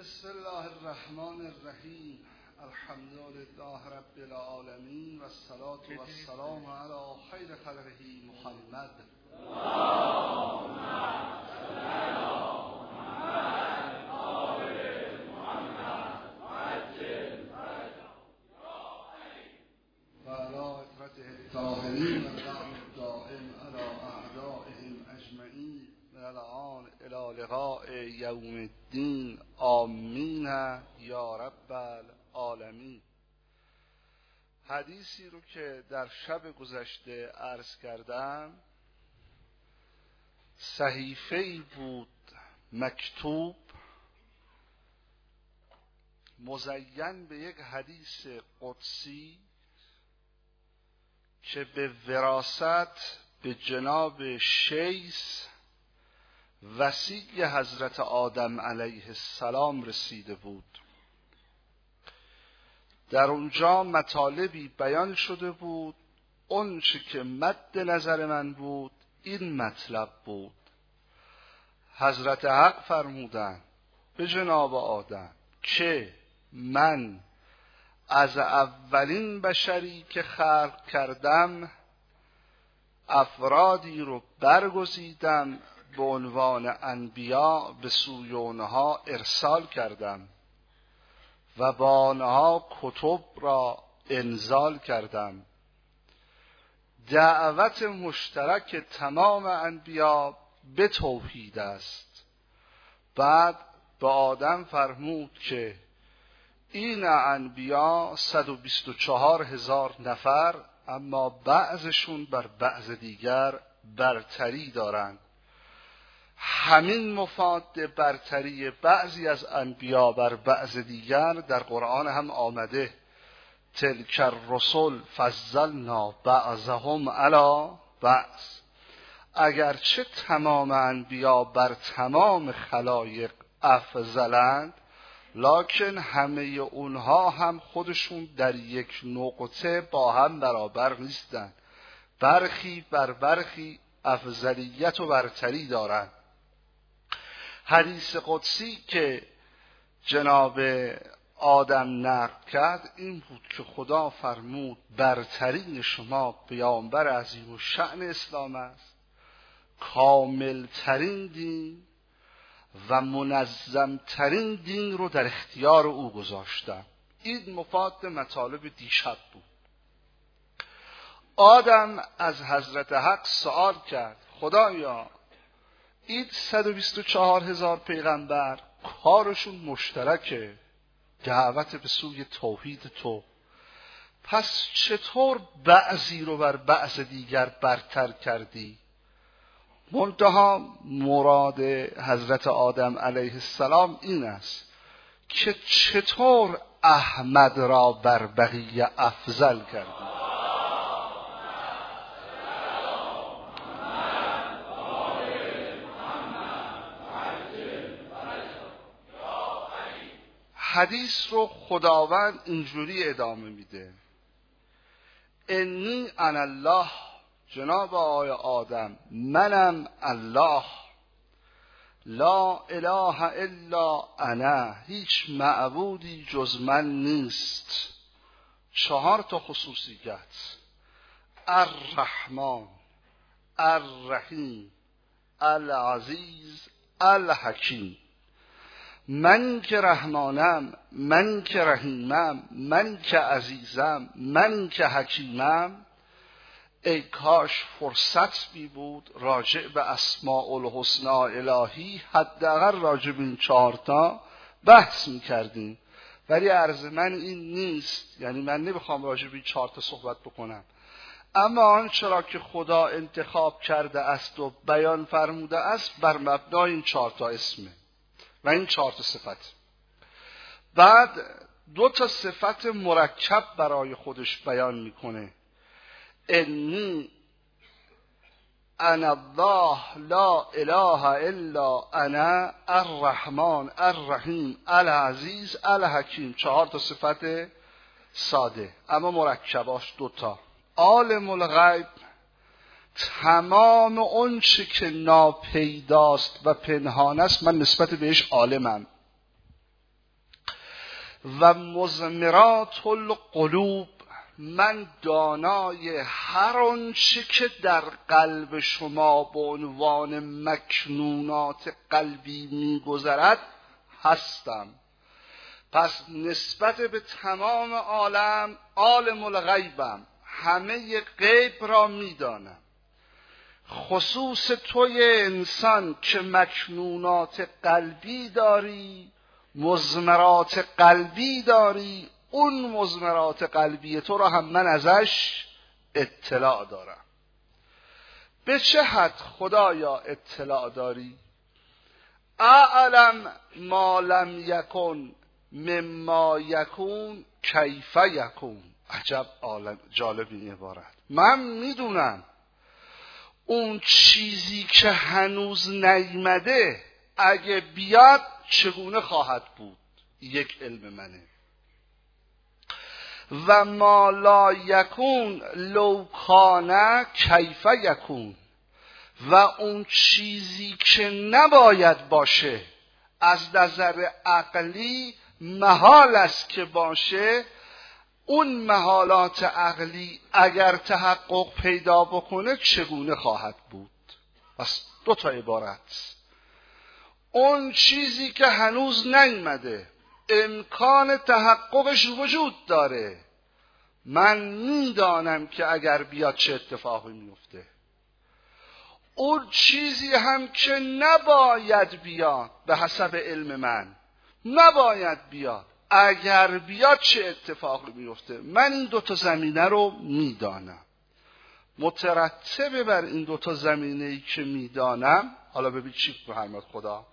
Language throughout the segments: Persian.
بسم الله الرحمن الرحیم. الحمد لله رب العالمین و الصلاة و السلام علی خیر خلقه محمد. اللهم صل علی محمد آل محمد وعجل فرجه و علی اطرته الطاهرین و اللعن الدائم علی اعدائهم اجمعین من الان الی لقاء یوم الدین. آمین یا رب العالمین. حدیثی رو که در شب گذشته عرض کردم، صحیفه‌ای بود مکتوب مزین به یک حدیث قدسی که به وراثت به جناب شیث وصی حضرت آدم علیه السلام رسیده بود. در اونجا مطالبی بیان شده بود. اون چه که مد نظر من بود این مطلب بود. حضرت حق فرمودند به جناب آدم که من از اولین بشری که خلق کردم افرادی رو برگزیدم به عنوان انبیا به سوی اونها ارسال کردم و با آنها کتب را انزال کردم. دعوت مشترک تمام انبیا به توحید است. بعد به آدم فرمود که این انبیا 124,000 نفر، اما بعضشون بر بعض دیگر برتری دارند. همین مفاد برتری بعضی از انبیا بر بعض دیگر در قرآن هم آمده. تلک الرسل فضلنا بعضهم علی بعض. اگرچه تمام انبیا بر تمام خلایق افضلند، لکن همه اونها هم خودشون در یک نقطه با هم برابر نیستند. برخی بر برخی افضلیت و برتری دارند. حدیث قدسی که جناب آدم نقل کرد این بود که خدا فرمود برترین شما پیامبر عظیم الشأن اسلام است، کاملترین دین و منظمترین دین رو در اختیار او گذاشتم. این مفاد مطالب دیشب بود. آدم از حضرت حق سوال کرد خدایا این 124,000 پیغمبر کارشون مشترکه، دعوت به سوی توحید تو، پس چطور بعضی رو بر بعض دیگر برتر کردی؟ منتها مراد حضرت آدم علیه السلام این است که چطور احمد را بر بقیه افضل کردی؟ حدیث رو خداوند اینجوری ادامه میده: انی انا الله، جناب آقای آدم منم الله، لا اله الا انا، هیچ معبودی جز من نیست. 4 خصوصیت: الرحمن، الرحیم، العزیز، الحکیم. من که رحمانم، من که رحیمم، من که عزیزم، من که حکیمم. ای کاش فرصت بی بود راجع به اسماء الحسنی الهی حداقل راجع به این 4 بحث میکردیم، ولی عرض من این نیست. یعنی من نمیخوام راجع به این 4 صحبت بکنم، اما آنچه را که خدا انتخاب کرده است و بیان فرموده است بر مبنای این 4 اسمه و این 4 صفت. بعد 2 صفت مرکب برای خودش بیان میکنه: انی انا الله لا اله الا انا، الرحمن، الرحیم، العزیز، الحکیم. 4 صفت ساده اما مرکباش 2. عالم الغیب، تمام اون چه که ناپیداست و پنهان است من نسبت بهش عالمم. و مضمرات القلوب، من دانای هر آنچه که در قلب شما به عنوان مکنونات قلبی میگذرد هستم. پس نسبت به تمام عالم عالم الغیبم، همه غیب را میدانم. خصوص توی انسان که مکنونات قلبی داری، مضمرات قلبی داری، اون مضمرات قلبی تو را هم من ازش اطلاع دارم. به چه حد خدایا اطلاع داری؟ اعلم ما لم یکن مما یکون کیف یکون. عجب جالب این عبارت. من میدونم اون چیزی که هنوز نیامده اگه بیاد چگونه خواهد بود. یک علم منه. و ما لا یکون لو کان کیف یکون. و اون چیزی که نباید باشه از نظر عقلی محال است که باشه، اون محالات عقلی اگر تحقق پیدا بکنه چگونه خواهد بود. پس دو تا عبارت. اون چیزی که هنوز نیامده امکان تحققش وجود داره، من میدانم که اگر بیاد چه اتفاقی میفته. اون چیزی هم که نباید بیاد به حسب علم من نباید بیاد، اگر بیاد چه اتفاقی میفته، من این دوتا زمینه رو میدانم. مترتب بر این دوتا زمینه‌ای که میدانم، حالا ببین چی فرمود خدا: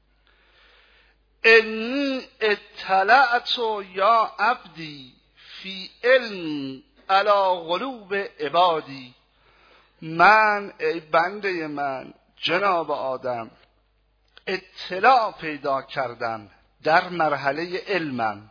انی اطلعت یا عبدی فی علمی علی قلوب عبادی. من ای بنده من جناب آدم اطلاع پیدا کردم در مرحله علمم.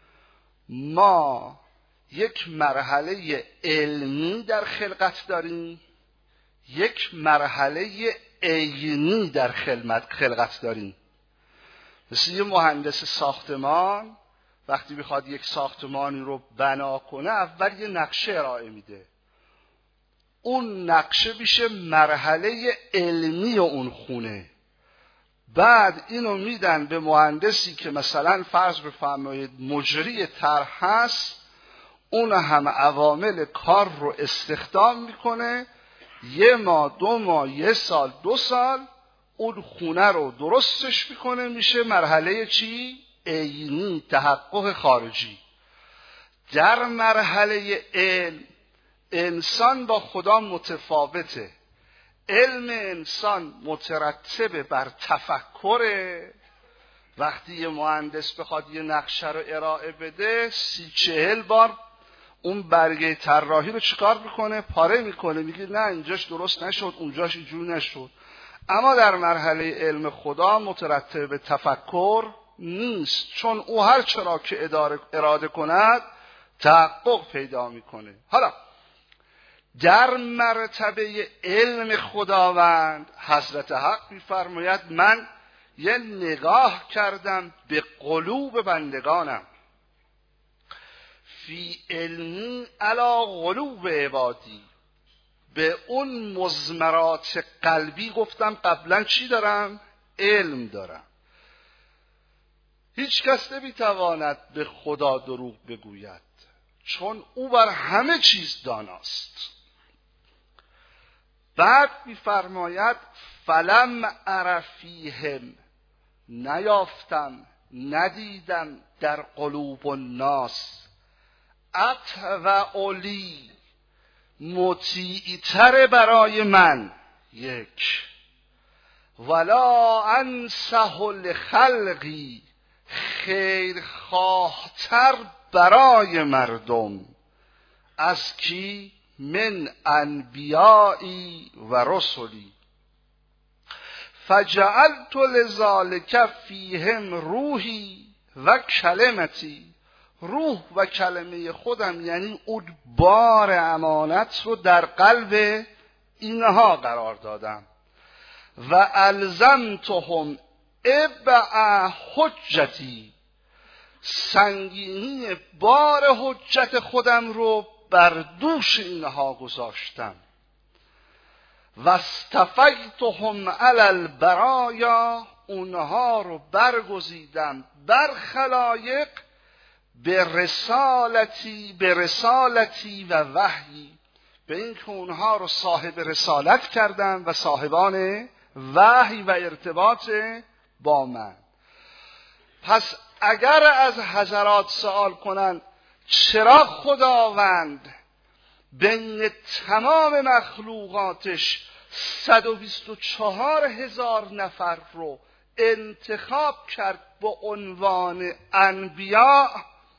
ما یک مرحله علمی در خلقت داریم، یک مرحله عینی در خلقت داریم. مثل یه مهندس ساختمان وقتی بخواد یک ساختمانی رو بنا کنه اول یه نقشه ارائه میده، اون نقشه میشه مرحله علمی اون خونه. بعد اینو میدن به مهندسی که مثلا فرض بفرمایید مجری طرح هست، اون هم عوامل کار رو استخدام میکنه، 1 ماه 2 ماه 1 سال 2 سال اون خونه رو درستش میکنه، میشه مرحله چی؟ عینی، تحقق خارجی. در مرحله علم انسان با خدا متفاوته. علم انسان مترتب بر تفکره. وقتی یه مهندس بخواد یه نقشه رو ارائه بده 30-40 بار اون برگه طراحی رو چیکار میکنه؟ پاره میکنه، میگه نه اینجاش درست نشد، اونجاش اینجوری نشد. اما در مرحله علم خدا مترتب به تفکر نیست، چون او هر چرا که اراده کند تحقق پیدا میکنه. حالا در مرتبه علم خداوند حضرت حق میفرماید من یه نگاه کردم به قلوب بندگانم، فی علمی علی قلوب عبادی. به اون مضمرات قلبی گفتم قبلا چی دارم؟ علم دارم. هیچ کس نمیتواند به خدا دروغ بگوید، چون او بر همه چیز داناست. بعد میفرماید فلم ارفیهم، نیافتم ندیدم در قلوب الناس اطوع لی، مطیعتر برای من، یک، ولا انصح لخلقی، خیرخواهتر برای مردم، از کی؟ من انبیایی و رسلی. فجعلت لذالک فیهم روحی و کلمتی. روح و کلمه خودم یعنی اون بار امانت رو در قلب اینها قرار دادم. و الزمتهم ابع حجتی، سنگینی بار حجت خودم رو بر دوش اینها گذاشتم. واصطفیتهم علی البرایا، اونها رو برگزیدم بر خلایق به رسالتی و وحی، به این که اونها رو صاحب رسالت کردم و صاحبان وحی و ارتباط با من. پس اگر از حضرات سوال کنن چرا خداوند بین تمام مخلوقاتش 124,000 نفر رو انتخاب کرد به عنوان انبیا،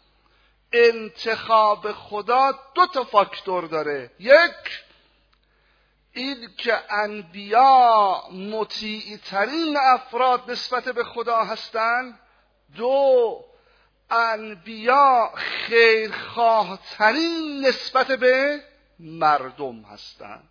انتخاب خدا 2 فاکتور داره. یک، این که انبیا مطیع ترین افراد نسبت به خدا هستند. 2، انبیا خیرخواه ترین نسبت به مردم هستند.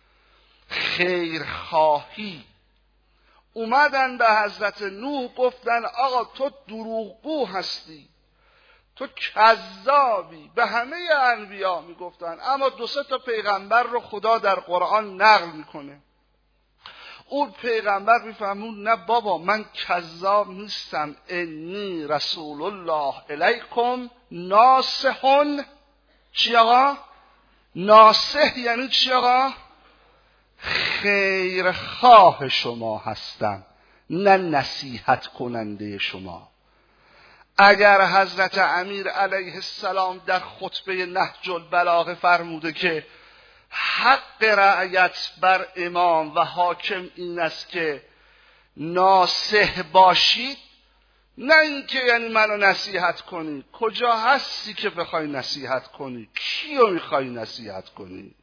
خیرخواهی. اومدن به حضرت نوح گفتن آقا تو دروغگو هستی، تو کذابی. به همه انبیا میگفتن، اما 2-3 تا پیغمبر رو خدا در قرآن نقل میکنه. اون پیغمبر میفهمون نه بابا من کذاب نیستم، انی رسول الله الیکم ناصحون. چی آقا؟ ناصح یعنی چی آقا؟ خیرخواه شما هستم، نه نصیحت کننده شما. اگر حضرت امیر علیه السلام در خطبه نهج البلاغه فرموده که حق رعیت بر امام و حاکم این است که ناصح باشید، نه اینکه یعنی منو نصیحت کنی. کجا هستی که بخوای نصیحت کنی؟ کیو میخوای نصیحت کنی؟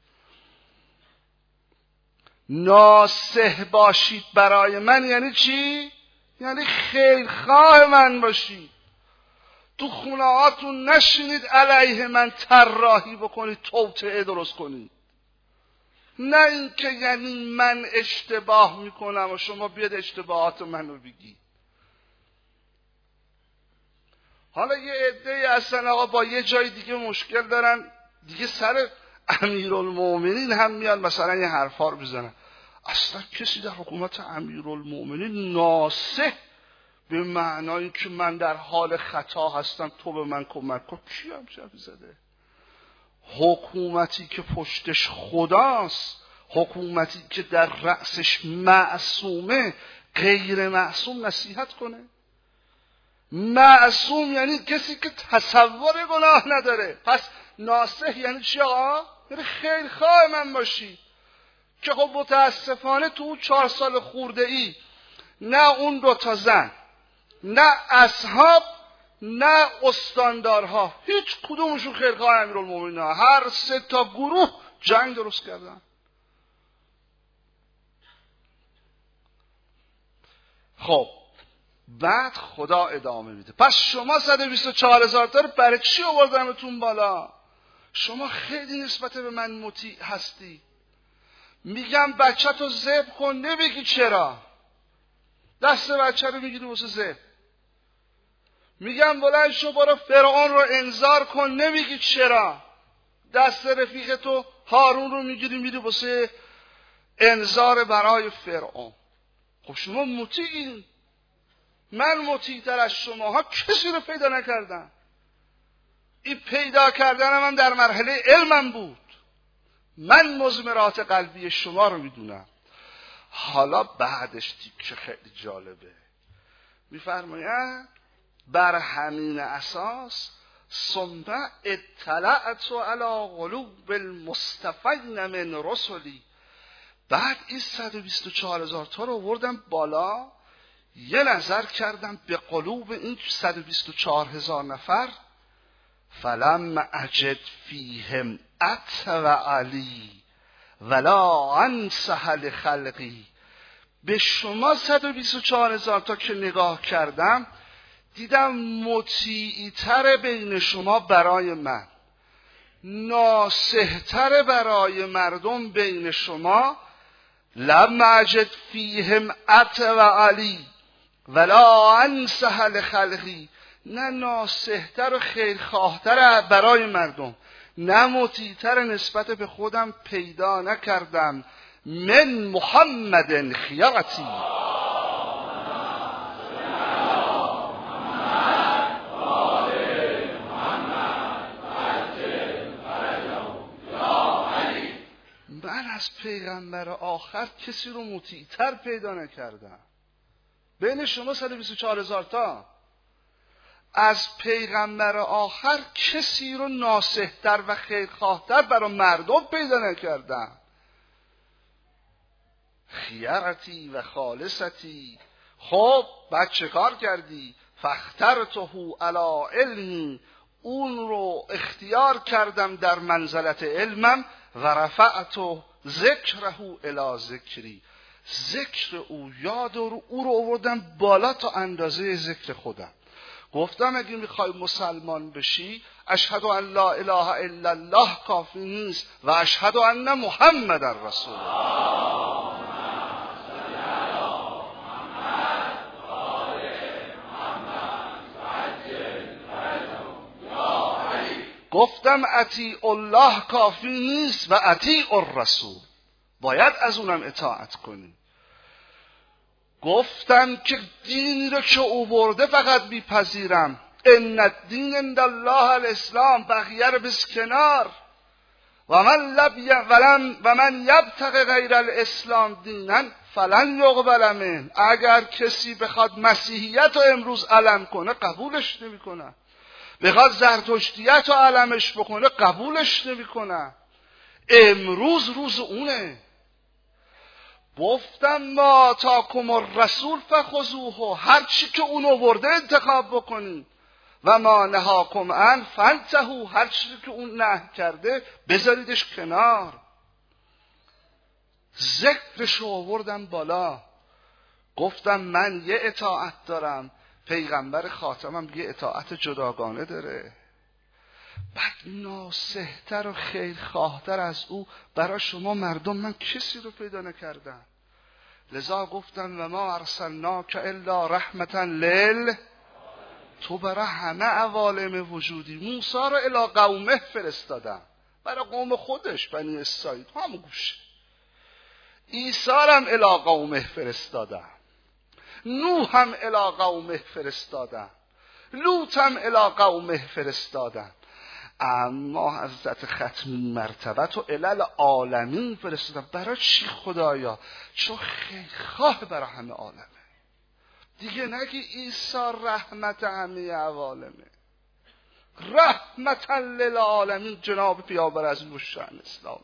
ناصح باشید برای من یعنی چی؟ یعنی خیرخواه من باشید. تو خونه هاتون نشینید علیه من طراحی بکنید، توطئه درست کنید. نه اینکه یعنی من اشتباه میکنم و شما بیاد اشتباهات منو بگید. حالا یه عده هستن آقا با یه جای دیگه مشکل دارن، دیگه سر امیرالمومنین هم میان مثلا یه حرفا رو بزنن. اصلا کسی در حکومت امیرالمومنین ناصح به معنای که من در حال خطا هستم تو به من کمک کن، کی هم شفی زده؟ حکومتی که پشتش خداست، حکومتی که در رأسش معصومه، غیر معصوم نصیحت کنه؟ معصوم یعنی کسی که تصور گناه نداره. پس ناصح یعنی چی آقا؟ یعنی خیرخواه من باشی. که خب متاسفانه تو 4 سال خورده ای نه اون 2 تا زن، نه اصحاب، نه استاندارها، هیچ کدومشون خیرخواه امیرالمومنین ها. هر 3 تا گروه جنگ درست کردن. خب بعد خدا ادامه میده. پس شما 124,000 تا رو برای چی آوردنتون بالا؟ شما خیلی نسبت به من مطیع هستی. میگم بچه تو ذبح کن، نمیگی چرا. دست بچه رو میگیری واسه ذبح. میگم بلند شو برو فرعون رو انذار کن، نمیگی چرا. دست رفیق تو هارون رو میگیری میری واسه انذار برای فرعون. خب شما مطیعین. من مطیع‌تر از شماها کسی رو پیدا نکردم. این پیدا کردن من در مرحله علمم بود. من مضمرات قلبی شما رو میدونم. حالا بعدش تیکه خیلی جالبه. میفرماید بر همین اساس ثم اطلعت علی قلوب المصطفین من رسلی. بعد این 124,000 تا رو آوردم بالا، یه نظر کردم به قلوب این 124,000 نفر. فلم اجد فیهم اتبع علی ولا انصح لخلقی. به شما 124,000 تا که نگاه کردم دیدم مطیع‌تر بین شما برای من، ناصح‌تر برای مردم بین شما. لم اجد فیهم اتبع علی ولا انصح لخلقی. نه ناصحتر و خیرخواهتر برای مردم، نه مطیعتر نسبت به خودم پیدا نکردم. من محمد خیرتی، من از پیغمبر آخر کسی رو مطیعتر پیدا نکردم. بین شما 124,000 تا، از پیغمبر آخر کسی رو ناصحتر و خیرخواهتر برای مردم پیدا نکردم. خیرتی و خالصتی. خب بعد چه کار کردی؟ فاخترته علی علمی، اون رو اختیار کردم در منزلت علمم. و رفعت ذکره الی ذکری، ذکر او، یاد او رو آوردم بالا تا اندازه ذکر خودم. گفتم اگه میخوای مسلمان بشی، اشهد ان لا اله الا الله کافی نیست و اشهد ان محمد رسول الله. گفتم اطیع الله کافی نیست و اطیع الرسول، باید از اونم اطاعت کنی. گفتم که دینی رو که او برده فقط بیپذیرم. ان الدین عند الله الاسلام، بقیه رو بس کنار. و من یبتغی غیر الاسلام دینا فلن یقبل منه. اگر کسی بخواد مسیحیت رو امروز علم کنه قبولش نمیکنه، بخواد زرتشتیت رو علمش بکنه قبولش نمیکنه. امروز روز اونه. گفتم ما آتاکم الرسول فخذوه، هر چی که اون آورده انتخاب بکنید. و ما نهاکم عن فانتهوا، هر چی که اون نهی کرده بذاریدش کنار. ذکرش آوردم بالا. گفتم من یه اطاعت دارم، پیغمبر خاتمم یه اطاعت جداگانه داره. بعد ناصحتر و خیرخواهتر از او برای شما مردم من کسی رو پیدا نکردم. لذا گفتم و ما ارسلناک الا رحمتا لیل، تو برای همه عوالم وجودی. موسی رو الی قومه فرستادم، برای قوم خودش بنی اسرائیل همون گوشه. عیسی هم الی قومه فرستادم، نوح هم الی قومه فرستادم، لوط هم الی قومه فرستادم. اما حضرت ختمی مرتبت و علل عالمین فرستادم. برای چی خدایا؟ چون خیرخواه برای همه عالمه. دیگه نگی عیسی رحمت همه عوالمه، رحمتا للعالمین جناب پیامبر از شأن اسلامه.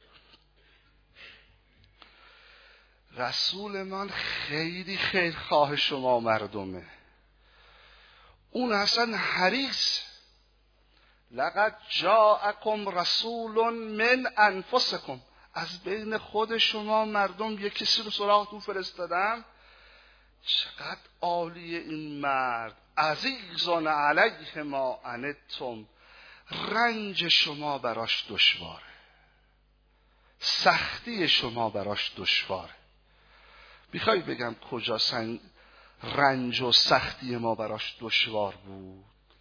رسول من خیلی خیرخواه شما مردمه. اون اصلا حریص. لقد جاءکم رسول من انفسکم، از بین خود شما مردم یک کسی رو سراغتون فرستادم. چقدر عالیه این مرد. عزیزان علیه ما عنتم، رنج شما براش دشواره، سختی شما براش دشواره. میخوای بگم کجا رنج و سختی ما براش دشوار بود؟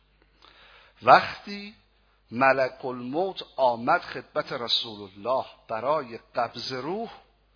وقتی ملک الموت آمد خدمت رسول الله برای قبض روح،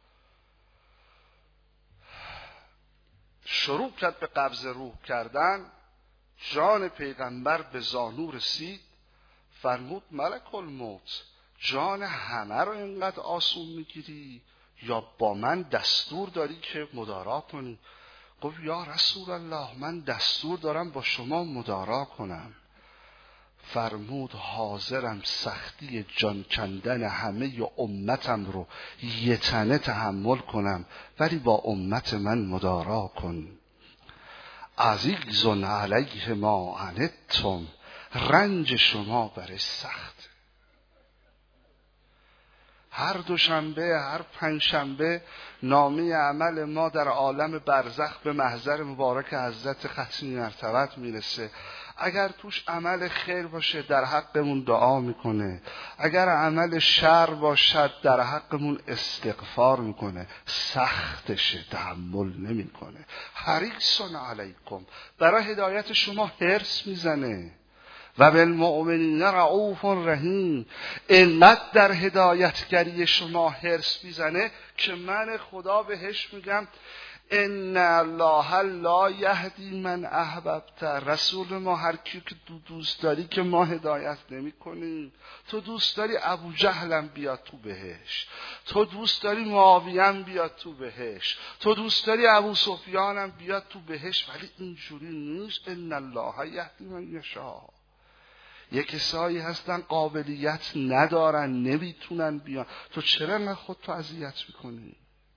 شروع کرد به قبض روح کردن. جان پیغمبر به زانو رسید، فرمود ملک الموت جان همه رو اینقدر آسون میگیری یا با من دستور داری که مدارا کنی؟ گفت یا رسول الله من دستور دارم با شما مدارا کنم. فرمود حاضرم سختی جان کندن همه امتم رو یه تنه تحمل کنم، ولی با امت من مدارا کن. عزیزون علیه ما عنتم، رنج شما برای سخت. هر دوشنبه، هر پنجشنبه نامه عمل ما در عالم برزخ به محضر مبارک حضرت ختمی مرتبت میرسه. اگر توش عمل خیر باشه در حقمون دعا میکنه، اگر عمل شر باشد در حقمون استغفار میکنه. سختشه، تحمل نمیکنه. حریص علیکم، برای هدایت شما حرص میزنه. و بالمؤمنین رؤوف رحیم، اینقدر در هدایتگری شما حرص میزنه که من خدا بهش میگم ان الله لا یهدی من احببت. رسول ما هر کی که دوست داری که ما هدایت نمی کنیم. تو دوست داری ابو جهلم بیاد تو بهشت، تو دوست داری معاویه بیاد تو بهشت، تو دوست داری ابو سفیانم بیاد تو بهشت، ولی اینجوری نیست. ان الله یهدی من یشاء. یک کسایی هستن قابلیت ندارن، نمیتونن بیان. تو چرا نه خودتو اذیت میکنی؟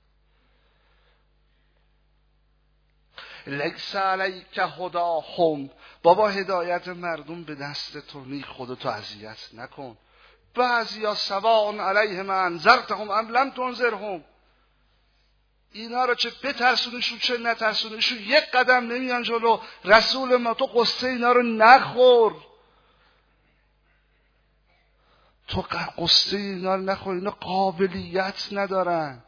لیس علیک هداهم، بابا هدایت مردم به دست تو نی، خودتو اذیت نکن. بعضیا سواء علیهم انذرتهم ام لم تنذرهم، اینا رو چه بترسونیشون چه نترسونیشون یک قدم نمیان جلو. رسول ما تو قصه اینا رو نخور، تو قصه اینا رو نخور، اینا قابلیت ندارن.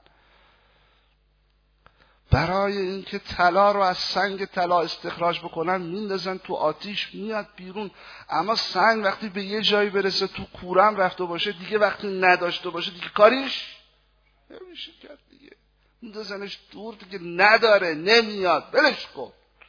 برای اینکه طلا رو از سنگ طلا استخراج بکنن میندازن تو آتیش، میاد بیرون. اما سنگ وقتی به یه جایی برسه تو کورم رفته باشه دیگه، وقتی نداشته باشه دیگه کاریش نمیشه کرد دیگه، میندازنش دور دیگه، نداره نمیاد، بلش کن.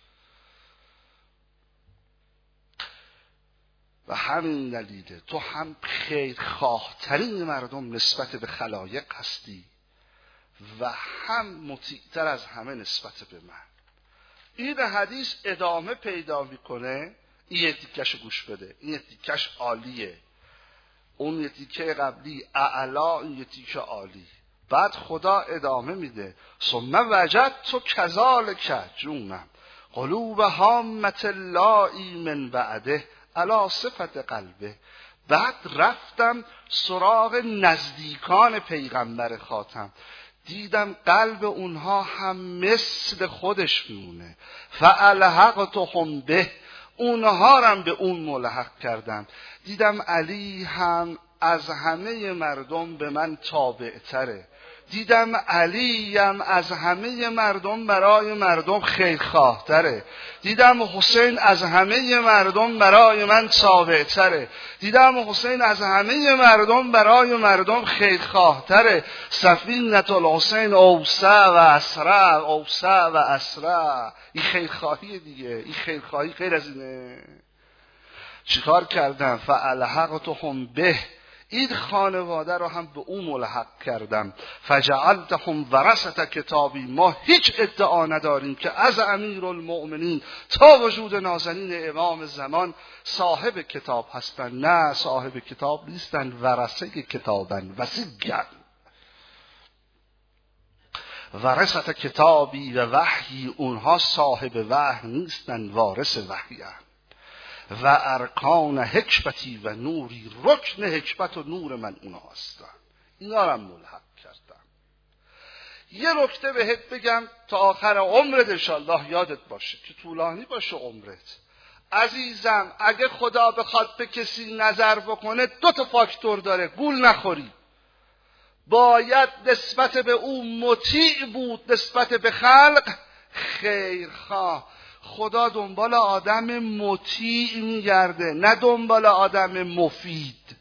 و همین دلیله تو هم خیرخواه ترین مردم نسبت به خلایق هستی و هم مطیع‌تر از همه نسبت به من. این حدیث ادامه پیدا میکنه. این یه تیکش گوش بده، این یه تیکش عالیه، اون یه تیکه قبلی اعلا، این یه تیکه عالی. بعد خدا ادامه میده ثم وجدت کذالک جونم قلوب هامة اللایی من بعده علی صفت قلبه. بعد رفتم سراغ نزدیکان پیغمبر خاتم، دیدم قلب اونها هم مثل خودش میمونه. فالحقتهم به، اونها هم به اون ملحق کردم. دیدم علی هم از همه مردم به من تابع تره، دیدم علی هم از همه مردم برای مردم خیرخواه تره، دیدم حسین از همه مردم برای من تابع تره، دیدم حسین از همه مردم برای مردم خیرخواه تره. سفینة الحسین اوسع و اسرع، اوسع و اسرع. این خیرخواهی دیگه، این خیرخواهی غیر از اینه. چیکار کردم؟ فالحقتهم به، این خانواده رو هم به اون ملحق کردم. فجعلتهم ورثة کتابی، ما هیچ ادعا نداریم که از امیرالمؤمنین تا وجود نازنین امام زمان صاحب کتاب هستن. نه، صاحب کتاب نیستن، ورثه کتابن، وصیگن. ورثة کتابی و وحی، اونها صاحب وحی نیستن، وارث وحی هستن. و ارکان حکمتی و نوری، رکن حکمت و نور من اونا هستن، اینا رو ملحق کردم. یه نکته بهت بگم تا آخر عمرت انشالله یادت باشه که طولانی باشه عمرت. عزیزم اگه خدا بخواد به کسی نظر بکنه 2 تا فاکتور داره، گول نخوری. باید نسبت به او مطیع بود، نسبت به خلق خیرخواه. خدا دنبال آدم مطیع میگرده، نه دنبال آدم مفید.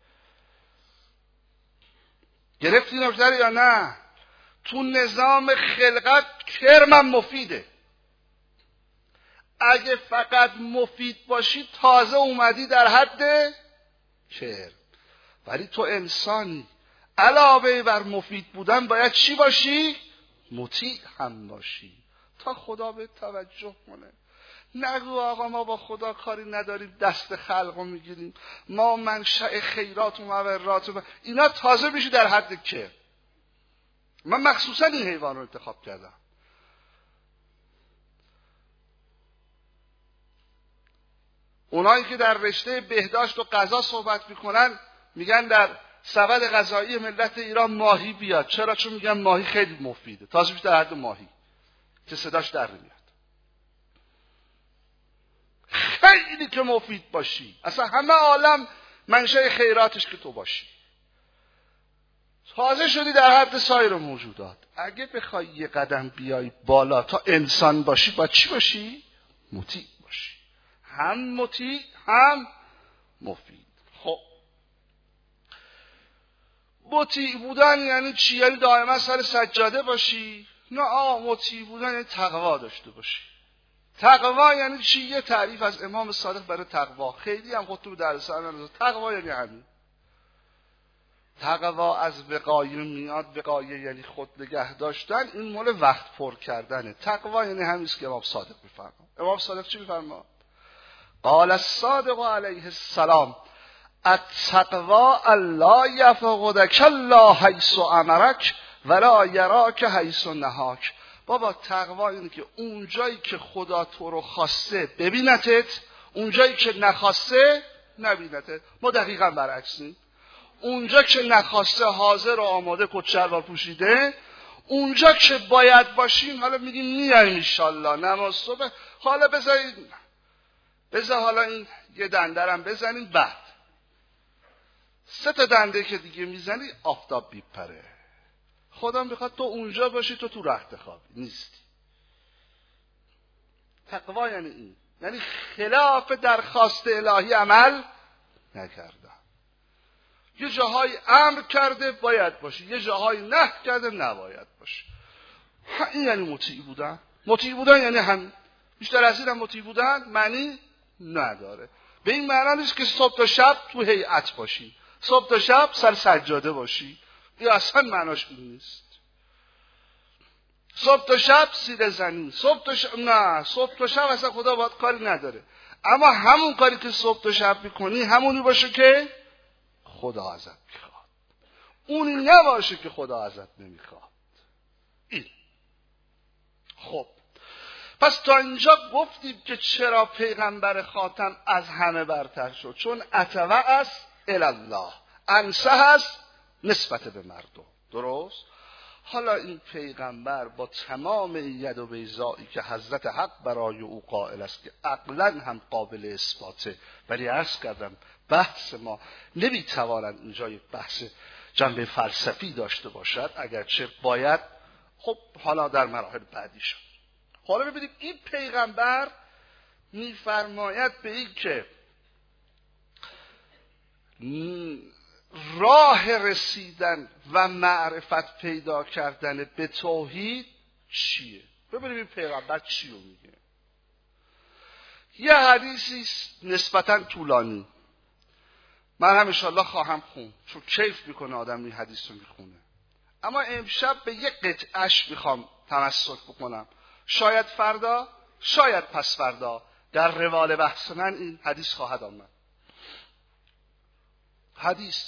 گرفتی نکته یا نه؟ تو نظام خلقت کرمم مفیده. اگه فقط مفید باشی تازه اومدی در حد کرم، ولی تو انسانی، علاوه بر مفید بودن باید چی باشی؟ مطیع هم باشی تا خدا به توجه کنه. نگو آقا ما با خدا کاری نداریم، دست خلقو میگیریم، ما منشأ خیرات و مبرات و اینا، تازه میشی در حد که. من مخصوصا این حیوان رو انتخاب کردم. اونایی که در رشته بهداشت و غذا صحبت میکنن میگن در سبد غذایی ملت ایران ماهی بیاد. چرا؟ چون میگن ماهی خیلی مفیده، تازه بیشتر حد ماهی که صداش در میاد. خیلی که مفید باشی، اصلا همه عالم منشأ خیراتش که تو باشی. تازه شدی در حد سایر موجودات. اگه بخوای یه قدم بیای بالا تا انسان باشی، باید چی باشی؟ مطیع باشی. هم مطیع هم مفید. خب مطیع بودن یعنی چی؟ یعنی دائما سر سجاده باشی؟ نه آقا، مطیع بودن یعنی تقوا داشته باشی. تقوا یعنی چی؟ یه تعریف از امام صادق برای تقوا، خیلی هم خودتو به درد سر ننداز. تقوا یعنی همین. تقوا از وقایه میاد. وقایه یعنی خود نگه داشتن، این مال وقت پر کردنه. تقوا یعنی همیست که امام صادق میفرما. امام صادق چی میفرما؟ قال الصادق علیه السلام التقوا الا یفقدک الله حیث امرک ولا یراک حیث نهاک. بابا تقوا اینه که اونجایی که خدا تو رو خواسته ببینتت، اونجایی که نخواسته نبینتت. ما دقیقا برعکسیم. اونجا که نخواسته حاضر و آماده کت شلوار پوشیده، اونجا که باید باشیم حالا میگیم میایم انشالله نماز صبح، حالا بذار حالا این یه دندرم بزنیم، بعد 3 تا دنده که دیگه میزنی آفتاب بیپره. خدا میخواد تو اونجا باشی، تو رخت خوابی نیستی. تقوا یعنی این، یعنی خلاف درخواست الهی عمل نکردن. یه جاهای امر کرده باید باشی، یه جاهای نهی کرده نباید باشی. این یعنی مطیع بودن. مطیع بودن یعنی هم بیشتر از این هم مطیع بودن معنی نداره. به این معنی نیست که صبح تا شب تو هیئت باشی، صبح تا شب سر سجاده باشی. این اصلا معناش این نیست. صبح تا شب سیره زنی، صبح تا شب نه، صبح تا شب اصلا خدا باید کاری نداره. اما همون کاری که صبح تا شب میکنی همونی باشه که خدا ازت میخواد، اونی نباشه که خدا ازت نمیخواد. این خب پس تا اینجا گفتیم که چرا پیغمبر خاتم از همه برتر شد، چون اتبع است الله، انصح است نسبت به مردم. درست؟ حالا این پیغمبر با تمام ید و بیضایی که حضرت حق برای او قائل است که عقلا هم قابل اثباته، ولی عرض کردم بحث ما نمیتواند اینجا یک بحث جنبه فلسفی داشته باشد، اگرچه باید خب حالا در مراحل بعدی شد. حالا ببینید این پیغمبر میفرماید به این که راه رسیدن و معرفت پیدا کردن به توحید چیه. ببینید این پیغمبر چی رو میگه. یه حدیثی نسبتاً طولانی، من هم انشالله خواهم خون چون کیف میکنه آدم این حدیث رو میخونه، اما امشب به یک قطعش میخوام تمسک بکنم. شاید فردا، شاید پس فردا در روال بحث من این حدیث خواهد آمد. حدیث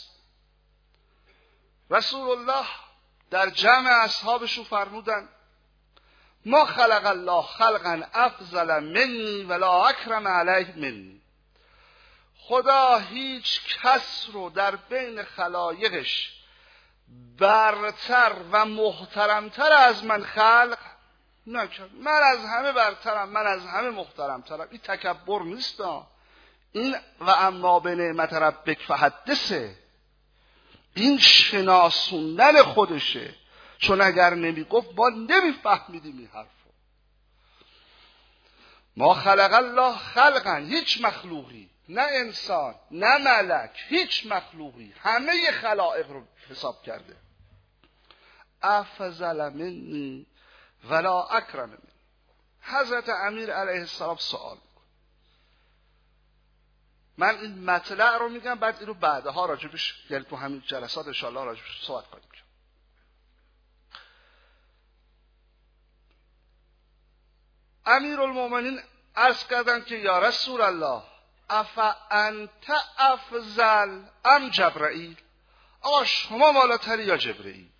رسول الله در جمع اصحابشو فرمودن ما خلق الله خلقا افضل منی ولا اکرم علیه منی. خدا هیچ کس رو در بین خلایقش برتر و محترمتر از من خلق نکرد. من از همه برترم، من از همه محترمترم. این تکبر نیست، این و اما به نعمت ربک فحدثه، این شناسوندن خودشه. چون اگر نمیگفت ما نمیفهمیدیم این حرفو. ما خلق الله خلقا، هیچ مخلوقی، نه انسان نه ملک، هیچ مخلوقی، همه خلائق رو حساب کرده، افضل منی ولا اکرم منی. حضرت امیر علیه السلام سوال میکنه. من این مطلع رو میگم، بعد این رو بعدها راجبش، یعنی تو همین جلسات انشاءالله راجبش صحبت کنیم. امیرالمومنین عرض کردن که یا رسول الله افانت افضل ام جبرائیل، آقا شما بالاتری یا جبرائیل؟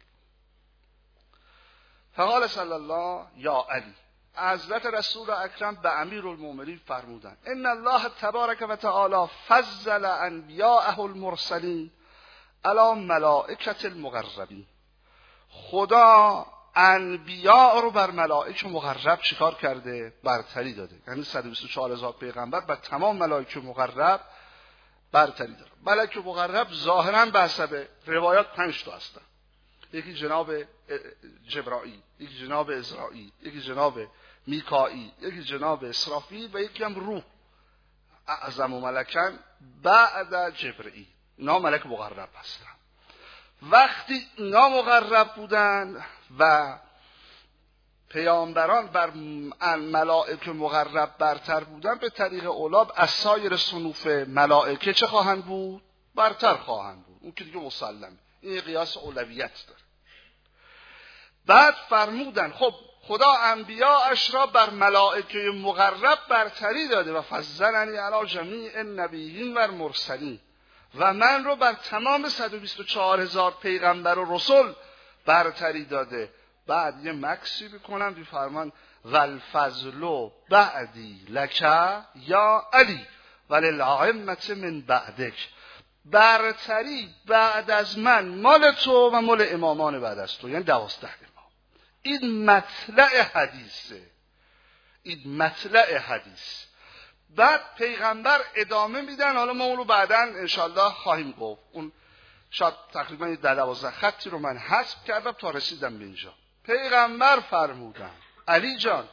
فقال صلی الله یا علی، حضرت رسول اکرم به امیرالمومنین فرمودن ان الله تبارک و تعالی فضل انبیاءه المرسلین علی ملائکة المقربین. خدا انبیاء رو بر ملائکه مقرب چیکار کرده؟ برتری داده. یعنی 124,000 پیغمبر بر تمام ملائکه مقرب برتری داره. ملائکه مقرب ظاهراً به حسب روایات 5 تا هستن. یکی جناب جبرائیل، یکی جناب عزرائیل، یکی جناب میکائیل، یکی جناب اسرافیل و یکی هم روح اعظم ملکن بعد جبرائیل. اینا ملک مقرب هستن. وقتی اینا مقرب بودن و پیامبران بر ملائکه مقرب برتر بودن، به طریق اولاب از سایر صنوف ملائکه چه خواهند بود؟ برتر خواهند بود. اون که دیگه مسلمه. این قیاس اولویت داره. بعد فرمودن خب خدا انبیاءش را بر ملائکه مقرب برتری داده و فضلنی علی جمیع النبیین و المرسلین، و من رو بر تمام 124,000 پیغمبر و رسول برتری داده. بعد یه مکسی بکنم بیفرمان والفضل بعدی لک یا علی وللائمة من بعدک. برتری بعد از من مال تو و مال امامان بعد از تو، یعنی 12 امام. این مطلع حدیثه. این مطلع حدیث. بعد پیغمبر ادامه میدن. حالا ما اون رو بعداً انشالله خواهیم گفت. اون شاید تقریبا 12 خطی رو من حذف کردم تا رسیدم به اینجا. پیغمبر فرمودن علی جان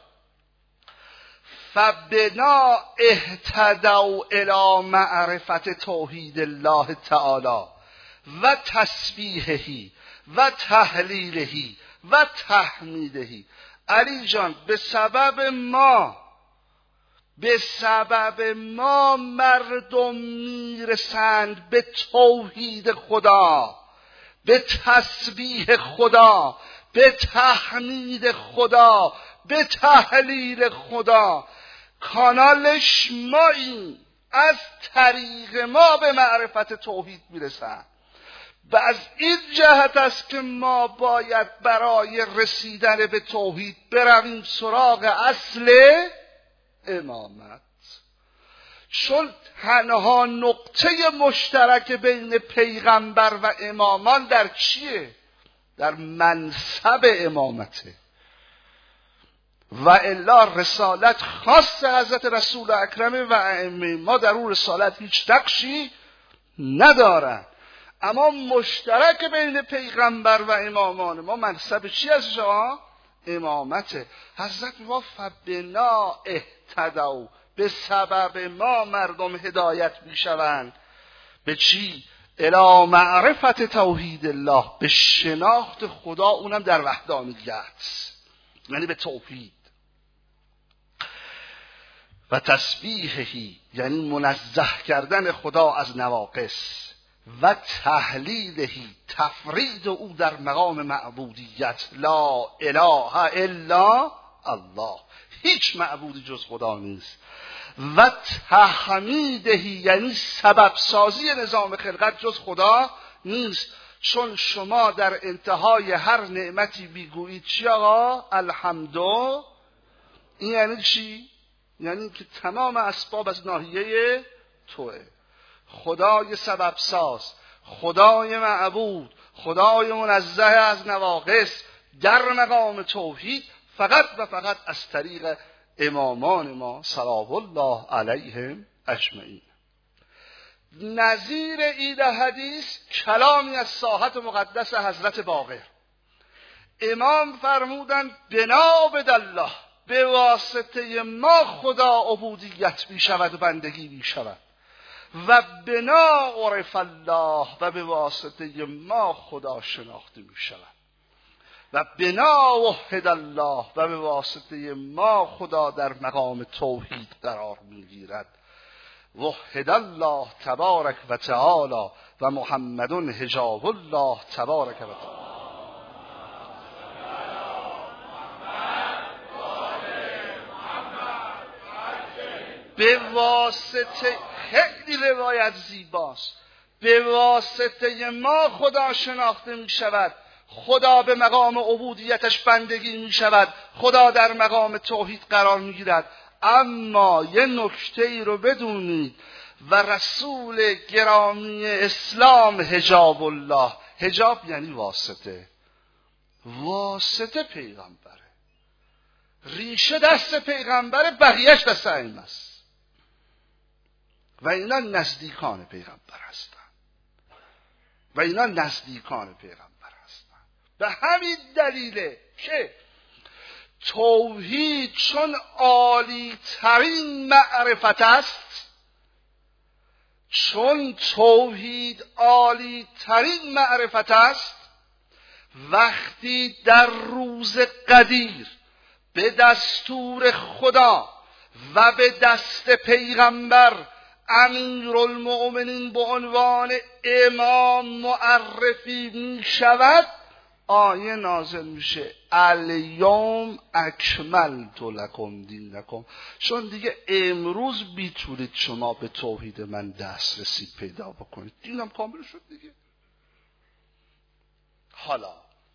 فبنا اهتدوا الی معرفت توحید الله تعالی و تسبیحه و تهلیله و تحمیده. علی جان به سبب ما مردم میرسند به توحید خدا، به تسبیح خدا، به تحمید خدا، به تهلیل خدا. کانالش ماییم، از طریق ما به معرفت توحید میرسن. و از این جهت است که ما باید برای رسیدن به توحید برویم سراغ اصل امامت. چون تنها نقطه مشترک بین پیغمبر و امامان در چیه؟ در منصب امامته. و الا رسالت خاص حضرت رسول اکرم و ائمه ما در اون رسالت هیچ نقشی ندارن. اما مشترک بین پیغمبر و امامان ما منصب چی از شما؟ امامته. حضرت ما فبنا اهتدوا، به سبب ما مردم هدایت میشوند. به چی؟ الی معرفت توحید الله، به شناخت خدا، اونم در وحدانیت، یعنی به توحید. و تسبیحهی، یعنی منزه کردن خدا از نواقص. و تهلیلهی، تفرید او در مقام معبودیت. لا اله الا الله، هیچ معبودی جز خدا نیست. و تحمیدهی، یعنی سبب سازی نظام خلقت جز خدا نیست. چون شما در انتهای هر نعمتی بیگویید چی آقا؟ الحمدو. این یعنی چی؟ یعنی که تمام اسباب از ناحیه توه. خدای سبب ساز، خدای معبود، خدای منزه از نواقص، در مقام توحید فقط و فقط از طریق امامان ما صلوات الله علیهم اجمعین. نظیر این حدیث کلامی از ساحت مقدس حضرت باقر. امام فرمودند بنابد الله، به واسطه ما خدا عبودیت می شود و بندگی می شود. و بنا عرف الله، و به واسطه ما خدا شناخته می شود. و بنا وحد الله، و به واسطه ما خدا در مقام توحید قرار می گیرد. وحد الله تبارک و تعالی و محمد حجاب الله تبارک و تعالی. به واسطه، خیلی روایت زیباست، به واسطه ما خدا شناخته می شود، خدا به مقام عبودیتش بندگی می شود، خدا در مقام توحید قرار می گیرد. اما یه نکته ای رو بدونید، و رسول گرامی اسلام حجاب الله. حجاب یعنی واسطه، واسطه پیغمبره، ریشه دست پیغمبره، بقیهش دست ائمه است و اینا نزدیکان پیغمبر هستن و اینا نزدیکان پیغمبر هستن. به همین دلیله که توحید چون عالی ترین معرفت است، چون توحید عالی ترین معرفت است، وقتی در روز قدیر به دستور خدا و به دست پیغمبر امیرالمؤمنین به عنوان امام معرفی می شود، آیه نازل میشه الیوم اکملت لکم دینکم. چون دیگه امروز میتونید شما به توحید من دسترسی پیدا بکنید، دینم کامل شد دیگه. حالا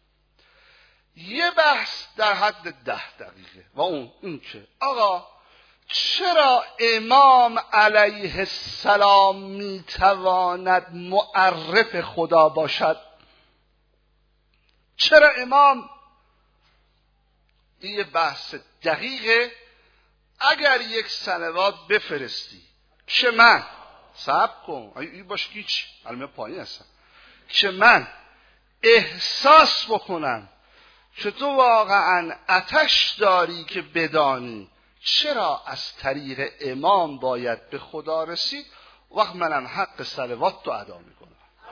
یه بحث در حد 10 دقیقه و اون که آقا چرا امام علیه السلام میتواند معرف خدا باشد؟ چرا امام؟ این یه بحث دقیقه. اگر یک صلوات بفرستی که من صبر کن این باش هیچ علمه پایین هستم، که من احساس بکنم که تو واقعا آتش داری که بدانی چرا از طریق امام باید به خدا رسید، وقت منم حق صلوات رو ادا میکنم.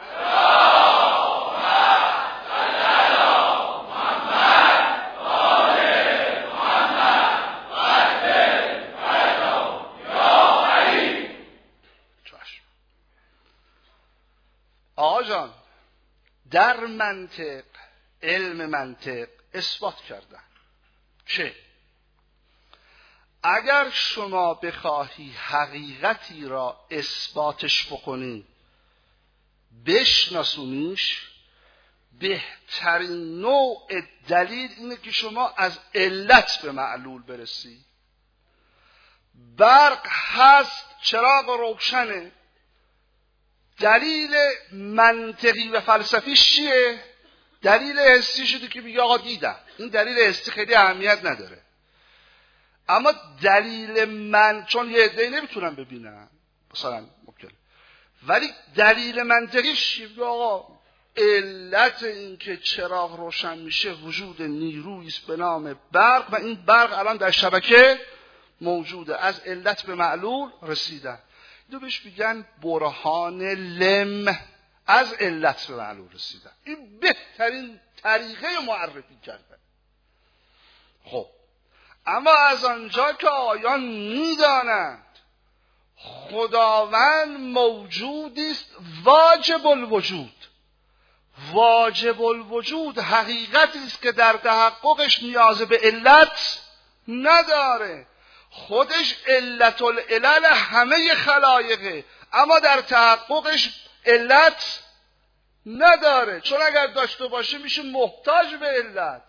آقا جان در منطق، علم منطق اثبات کردن که اگر شما بخواهی حقیقتی را اثباتش بکنی، بشناسونیش، بهترین نوع دلیل اینه که شما از علت به معلول برسی. برق هست، چراغ روشنه، دلیل منطقی و فلسفیش چیه؟ دلیل حسی شده که بگی آقا دیدم. این دلیل حسی خیلی اهمیت نداره، اما دلیل من چون یه عده‌ای نمیتونم ببینم مثلا ممکن، ولی دلیل منطقیش چیه؟ آقا علت این که چراغ روشن میشه وجود نیرویی است به نام برق و این برق الان در شبکه موجوده. از علت به معلول رسیدن، اینو بهش میگن برهان لم. از علت به معلول رسیدن، این بهترین طریقه معرفی کردن. خب اما از آنجا که آیان میدانند خداوند موجودی است واجب الوجود، واجب الوجود حقیقتی است که در تحققش نیاز به علت نداره، خودش علت العلل همه خلایقه، اما در تحققش علت نداره، چون اگر داشته باشه میشه محتاج به علت.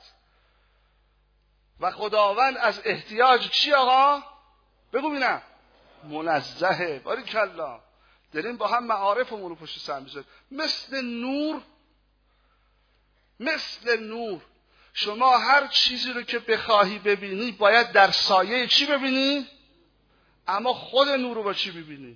و خداوند از احتیاج چی آقا؟ بگو بینم. منزهه. باریکالله. داریم با هم معارفمون رو پشت سر میذاریم. مثل نور شما هر چیزی رو که بخواهی ببینی باید در سایه چی ببینی؟ اما خود نور رو با چی ببینی؟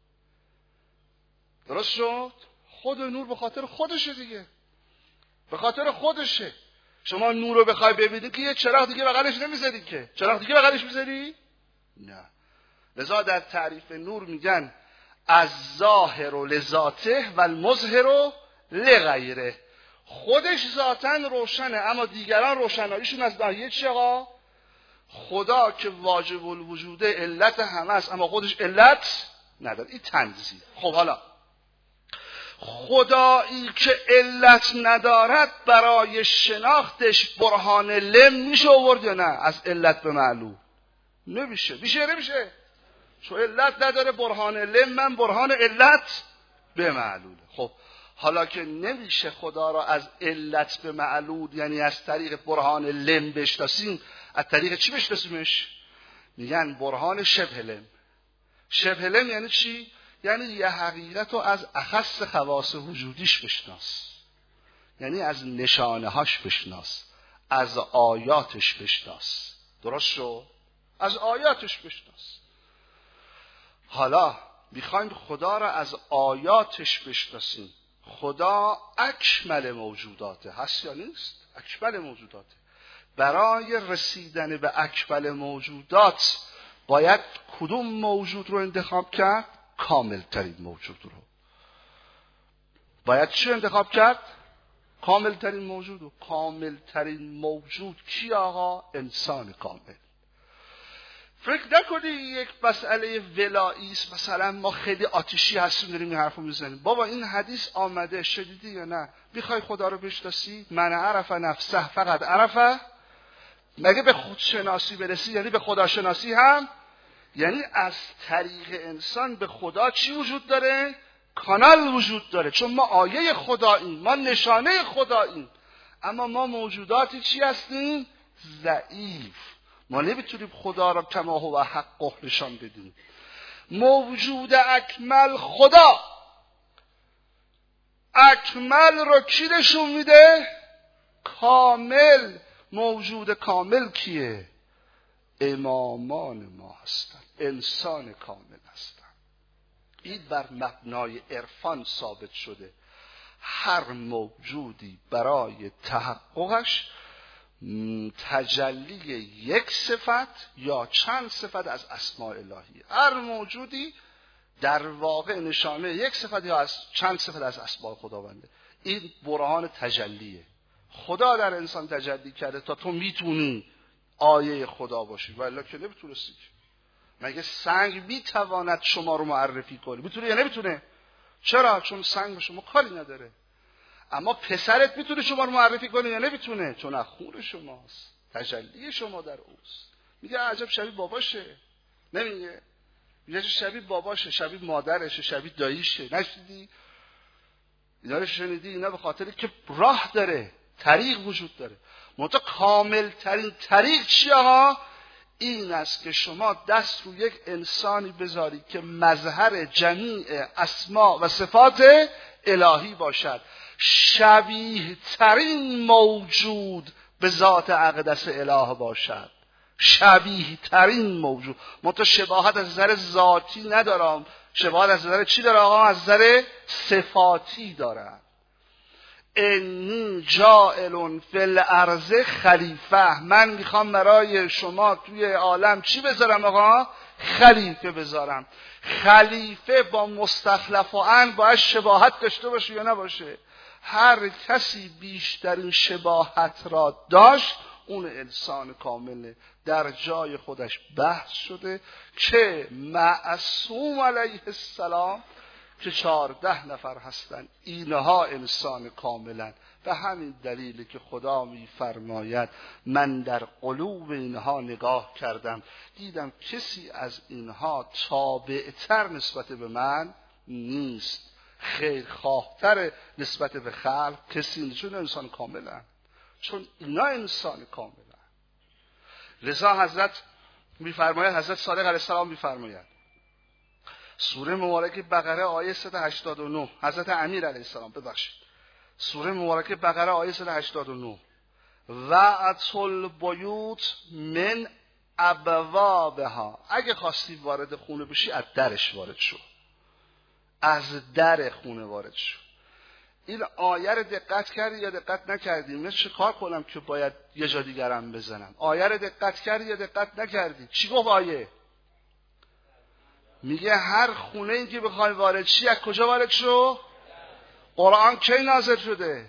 درست شد؟ خود نور به خاطر خودشه دیگه، به خاطر خودشه. شما نور رو بخوای ببینی که یه چراغ دیگه بغلش نمیذاری، که چراغ دیگه بغلش میذاری؟ نه. لذا در تعریف نور میگن از ظاهر و لذاته و المظهر و لغیره. خودش ذاتاً روشنه اما دیگران روشناییشون از ناحیه چی آقا؟ خدا که واجب الوجوده علت همه است اما خودش علت نداره. این تنزیه. خب حالا خدایی که علت ندارد برای شناختش برهان لم میشه آورد یا نه؟ از علت به معلوم نمیشه. نمیشه چون علت نداره. برهان لم من برهان علت به معلوله. خب حالا که نمیشه خدا را از علت به معلول یعنی از طریق برهان لم بشناسیم، از طریق چی بشناسیمش؟ میگن برهان شبه لم. شبه لم یعنی چی؟ یعنی یه حقیقت رو از اخص خواص وجودیش بشناس، یعنی از نشانه هاش بشناس، از آیاتش بشناس. درست شو؟ از آیاتش بشناس. حالا میخوایم خدا را از آیاتش بشناسیم. خدا اکمل موجوداته، هست یا نیست؟ اکمل موجوداته. برای رسیدن به اکمل موجودات باید کدوم موجود رو انتخاب کرد؟ کامل ترین موجود رو. باید چی انتخاب کرد؟ کامل ترین موجود رو. کامل ترین موجود کی آقا؟ انسان کامل. فکر نکنی یک مسئله ولایی است، مثلا ما خیلی آتشی هستیم داریم این حرفو میزنیم. بابا این حدیث آمده، شدیدی یا نه؟ میخوای خدا رو بشناسی؟ من عرف نفسه فقط عرفه. مگه به خودشناسی برسی یعنی به خداشناسی هم؟ یعنی از طریق انسان به خدا چی وجود داره؟ کانال وجود داره. چون ما آیه خداییم، ما نشانه خداییم، اما ما موجوداتی چی هستیم؟ ضعیف. ما نمیتونیم خدا را کما هو حق نشان بدیم. موجود اکمل خدا. اکمل رو کی نشون میده؟ کامل. موجود کامل کیه؟ امامان ما هستن، انسان کامل هستن. این بر مبنای عرفان ثابت شده. هر موجودی برای تحققش تجلی یک صفت یا چند صفت از اسماء الهی، هر موجودی در واقع نشانه یک صفت یا از چند صفت از اسماء خداونده. این برهان تجلیه. خدا در انسان تجلی کرده تا تو میتونی آیه خدا باشی، ولی که نمیتونستی. مگه سنگ میتواند شما رو معرفی کنه؟ میتونه یا نمیتونه؟ چرا؟ چون سنگ به شما کاری نداره. اما پسرت میتونه شما رو معرفی کنه یا نمیتونه؟ چون از خون شماست، تجلی شما در اوست. میگه عجب شبیه باباشه، نمیگه؟ میگه شبیه باباشه، شبیه مادرشه، شبیه داییشه. نشدیدی؟ اینا رو شنیدی؟ اینا به خاطری که راه داره، طریق وجود داره. منتها کامل ترین طریق چیه ها؟ این است که شما دست رو یک انسانی بذاری که مظهر جمیع اسما و صفات الهی باشد، شبیه ترین موجود به ذات اقدس اله باشد، شبیه ترین موجود. منتها شباهت از نظر ذاتی ندارم، شباهت از نظر چی داره آقا؟ از نظر صفاتی داره. انی جاعل فی الارض خلیفه، من میخوام برای شما توی عالم چی بذارم آقا؟ خلیفه بذارم. خلیفه با مستخلف و ان باید شباهت داشته باشه یا نباشه؟ هر کسی بیشترین شباهت را داشت اون انسان کامله. در جای خودش بحث شده که معصوم علیه السلام که 14 نفر هستن، اینها انسان کاملن. به همین دلیلی که خدا میفرماید من در قلوب اینها نگاه کردم دیدم کسی از اینها تابعتر نسبت به من نیست، خیرخواهتر نسبت به خلق کسی نیست، چون انسان کاملن، چون اینا انسان کاملن. لذا حضرت میفرماید، حضرت صادق علیه السلام میفرماید سوره مبارکه بقره آیه 189، حضرت امیر علیه السلام ببخشید، سوره مبارکه بقره آیه 189 و اتل بیوت من ابوابها، اگه خواستی وارد خونه بشی از درش وارد شو، از در خونه وارد شو. این آیه رو دقت کردی یا دقت نکردی؟ من چه کار کنم که باید یه جا دیگرم بزنم؟ آیه رو دقت کردی یا دقت نکردی؟ چی گفت آیه؟ میگه هر خونه این که بخوای وارد شی از کجا وارد شو؟ قرآن کی نازل شده؟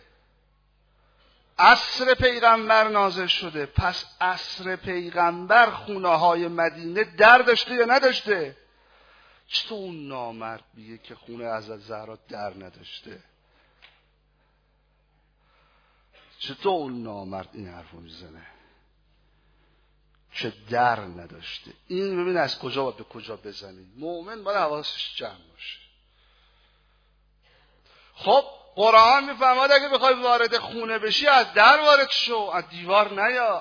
عصر پیغمبر نازل شده. پس عصر پیغمبر خونه های مدینه در داشته یا نداشته؟ چطور اون نامرد میگه که خونه حضرت زهرا در نداشته؟ چطور اون نامرد این حرفو میزنه که در نداشته؟ این ببین از کجا باید به کجا بزنی. مؤمن باید حواسش جمع باشه. خب قرآن میفهمد اگه بخوای وارد خونه بشی از در وارد شو، از دیوار نیا.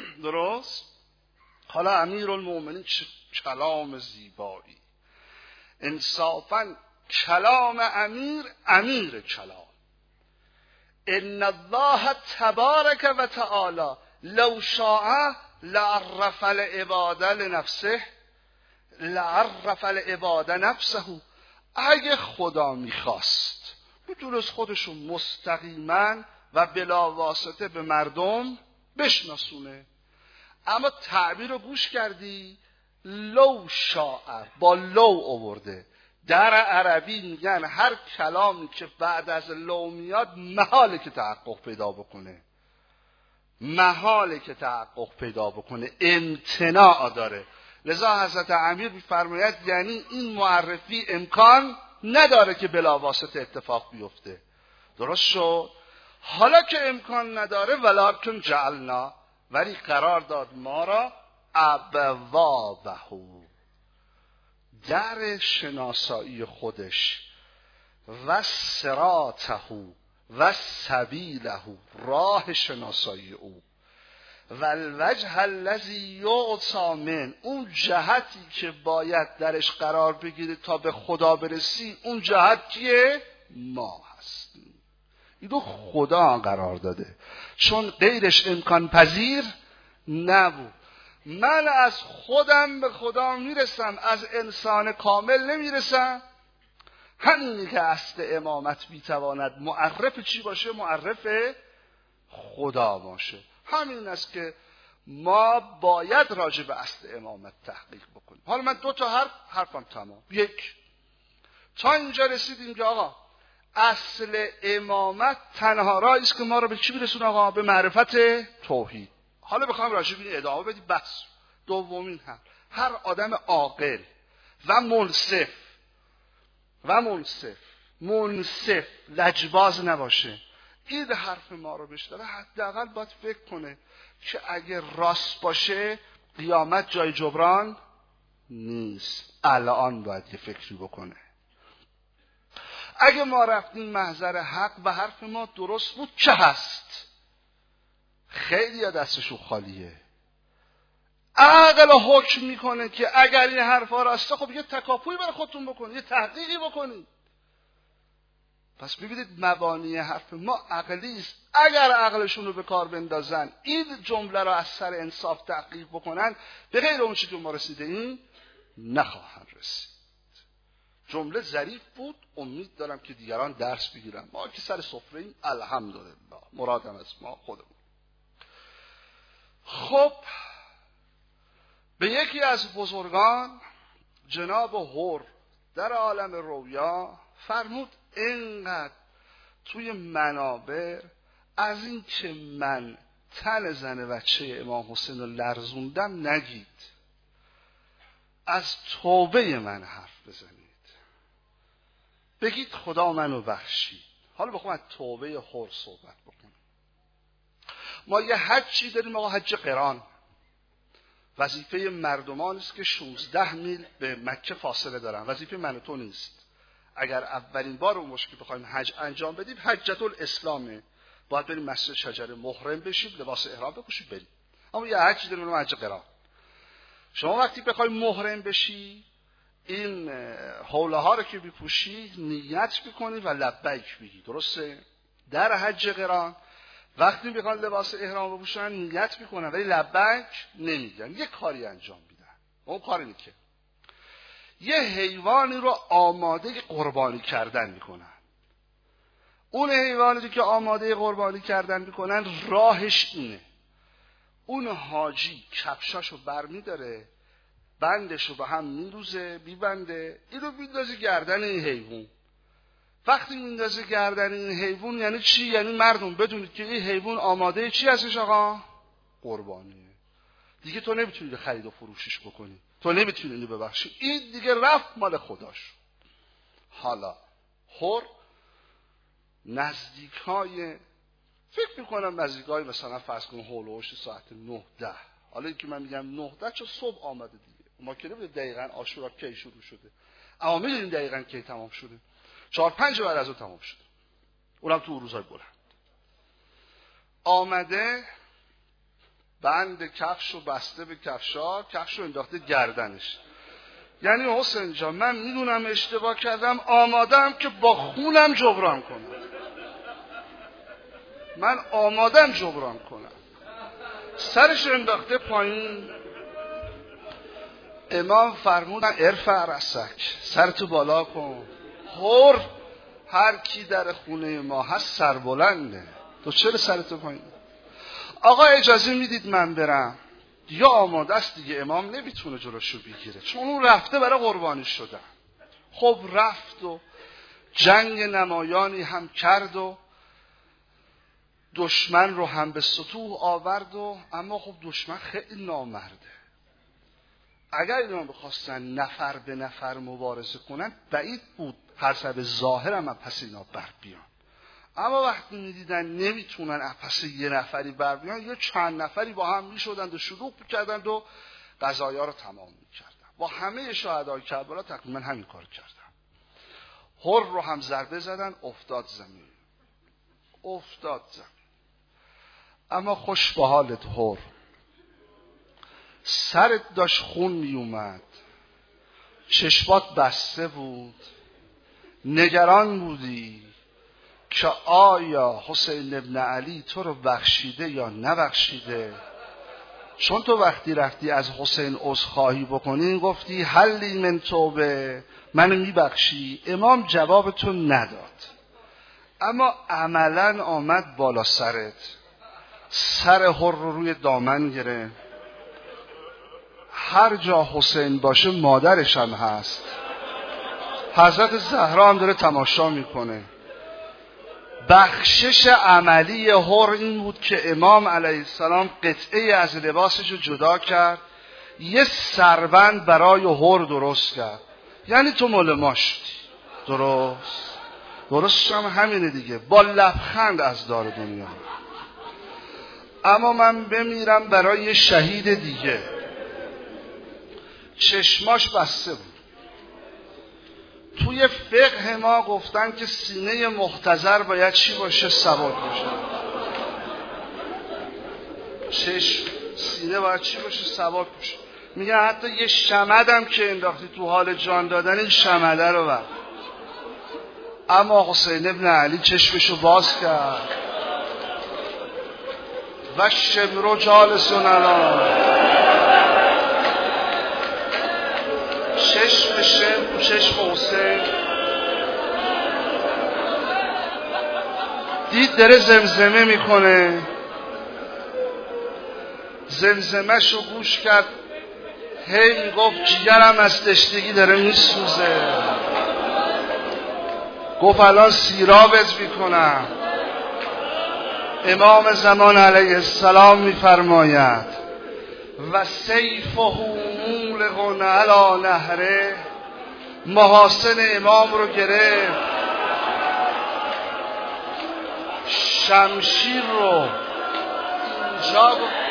درست؟ حالا امیرالمومنین چه کلام زیبایی. انصافا کلام امیر کلام. ان الله تبارک و تعالی لو شاء لعرف العباد لنفسه لعرف العباد نفسه. اگه خدا میخواست میتونست خودشون مستقیما و بلا واسطه به مردم بشناسونه، اما تعبیر رو گوش کردی؟ لو شاء، با لو آورده. در عربی میگن هر کلامی که بعد از لو میاد محاله که تحقق پیدا بکنه، محاله که تحقق پیدا بکنه، امتناع داره. لذا حضرت امیر میفرماید یعنی این معرفی امکان نداره که بلا واسطه اتفاق بیفته. درست شد؟ حالا که امکان نداره ولکن جعلنا، ولی قرار داد ما را ابوابه، در شناسایی خودش، و صراطه و سبیله، راه شناسایی او، و الوجه الذی یعطی من، اون جهتی که باید درش قرار بگیره تا به خدا برسی، اون جهت کیه؟ ما هستیم. اینو خدا قرار داده، چون غیرش امکان پذیر نبود. من از خودم به خدا میرسم، از انسان کامل نمیرسم. همینی که اصل امامت میتواند معرف چی باشه؟ معرف خدا باشه. همین است که ما باید راجع به اصل امامت تحقیق بکنیم. حالا من 2 تا حرفم تمام. 1، تا اینجا رسیدیم که آقا اصل امامت تنها راهی است که ما رو به چی برسونه؟ آقا به معرفت توحید. حالا بخوام راجع به این ادامه بدیم بس. دومین هر آدم عاقل و منصف لجباز نباشه، این حرف ما رو بشنوه، حداقل باید فکر کنه که اگه راست باشه قیامت جای جبران نیست. الان باید یه فکری بکنه. اگه ما رفتیم محضر حق و حرف ما درست بود چه هست؟ خیلی ها دستشون خالیه. عقل حکم میکنه که اگر این حرفا راسته، خب یه تکاپوی برای خودتون بکنید، یه تحقیقی بکنید. پس ببینید مبانی حرف ما عقلی است. اگر عقلشون رو به کار بندازن، این جمله رو از سر انصاف تحقیق بکنن، به غیر اون چیزی که ما رسیده این نخواهند رسید. جمله ظریف بود، امید دارم که دیگران درس بگیرن. ما که سر سفره ایم الحمدلله، مرادم از ما خودمون. خب به یکی از بزرگان جناب هور در عالم رویا فرمود اینقدر توی منابر از این که من تن زن بچه امام حسین رو لرزوندم نگید، از توبه من حرف بزنید، بگید خدا منو بخشید. حالا بخوام از توبه هور صحبت بکنم. ما یه حجی داریم آقا، حج قران. وظیفه مردمان است که 16 میل به مکه فاصله دارن، وظیفه من و تو نیست. اگر اولین بار اون باشه که بخوایم حج انجام بدیم، حجت الاسلامه، باید بریم مسجد شجره محرم بشید، لباس احرام بپوشید برید. اما یه حجی داریم حج قران. شما وقتی بخوای محرم بشی، این حوله ها رو که بپوشی نیت بکنی و لبیک بگی. درسته؟ در حج قران وقتی میخوان لباس احرام بپوشن نیت میکنن ولی لبیک نمیگن، یه کاری انجام میدن. اون کار اینه که یه حیوانی رو آماده قربانی کردن میکنن. اون حیوانی که آماده قربانی کردن میکنن راهش اینه: اون حاجی کفشاشو برمیداره، بندشو به هم میروزه، میبنده، اینو میندازه گردن این حیوان. وقتی میندازه گردن این حیوان یعنی چی؟ یعنی مردم بدونید که این حیوان آماده چی هستش آقا؟ قربانیه. دیگه تو نمیتونی خرید و فروشش بکنی، تو نمیتونی اینو ببخشی، این دیگه رفت مال خداش. حالا هور نزدیکای، فکر میکنم نزدیکای مثلا فرض کن هولوش ساعت 9-10. حالا این که من میگم 9-10 چون صبح آمده دیگه، ما که نمیدونیم دقیقاً عاشورا کی شروع شده، اما میدونیم دقیقاً کی تمام شده. 4-5 بعد از اون تمام شده، اونم تو روزای بلند. آمده بند کفشو بسته به کفشا، کفشو انداخته گردنش، یعنی حسین جان من میدونم اشتباه کردم، آمادم که با خونم جبران کنم، من آمادم جبران کنم. سرش انداخته پایین. امام فرمودن ارفع رأسک، سرتو بالا کن. حر هر کی در خونه ما هست سربلنده، تو چرا سرتو پایین؟ آقا اجازه میدید من برم؟ یا آماده است دیگه، امام نمیتونه جلوشو بگیره چون اون رفته برای قربانی شدن. خب رفت و جنگ نمایانی هم کرد و دشمن رو هم به سطوح آورد و اما خب دشمن خیلی نامرده. اگر اینا بخواستن نفر به نفر مبارزه کنن بعید بود حسب ظاهر هم پس اینا بر بیان، اما وقتی میدیدن نمیتونن پس یه نفری بر بیان، یه چند نفری با هم میشدند و شروع میکردند و قضایا رو تمام میکردن. با همه شهدای کربلا تقریبا همین کار کردن. حر رو هم ضربه زدن، افتاد زمین. اما خوش به حالت حر، سرت داشت خون می اومد، چشمات بسته بود، نگران بودی که آیا حسین ابن علی تو رو بخشیده یا نبخشیده. چون تو وقتی رفتی از حسین عذرخواهی بکنی گفتی حلی من توبه، منو میبخشی، امام جواب تو نداد، اما عملا آمد بالا سرت، سر حر رو روی دامن گره. هر جا حسین باشه مادرش هم هست، حضرت زهرا هم داره تماشا میکنه. بخشش عملی حر این بود که امام علیه السلام قطعه از لباسش رو جدا کرد، یه سربند برای حر درست کرد. یعنی تو مال ما شدی. درست هم همینه دیگه، با لبخند از دار دنیا. اما من بمیرم برای شهید دیگه. چشماش بسته بود. توی فقه ما گفتن که سینه مختضر باید چی باشه؟ سواد باشه. سینه باید چی باشه؟ سواد باشه. میگن حتی یه شمدم که انداختی تو حال جان دادن، این شمده رو بر. اما حسین ابن علی چشمشو باز کرد. و شمرو جالسون الان، چشم شمر چشم حسین دید داره زمزمه میکنه. زمزمهش رو گوش کرد، هی میگفت جیگرم از تشنگی داره میسوزه. گفت الان سیرابت میکنم. امام زمان علیه السلام میفرماید و سیفه مولق علی نهره، محاسن امام رو گرفت، شمشیر رو اینجا